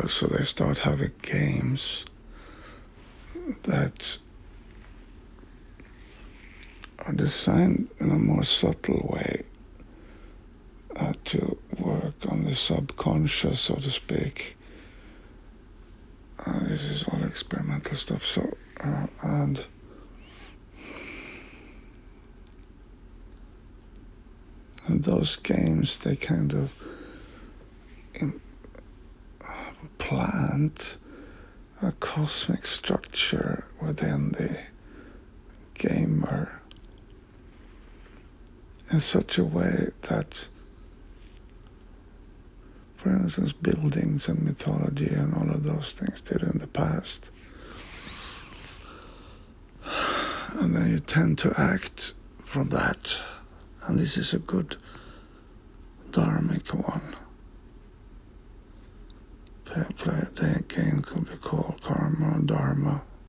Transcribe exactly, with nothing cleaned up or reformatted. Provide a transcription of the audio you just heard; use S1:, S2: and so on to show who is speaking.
S1: so they start having games that are designed in a more subtle way uh, to work on the subconscious, so to speak. Uh, this is all experimental stuff. So uh, and and those games, they kind of plant a cosmic structure within the gamer in such a way that, for instance, buildings and mythology and all of those things did in the past. And then you tend to act from that. And this is a good dharmic one. Play, play, the game could be called karma, dharma,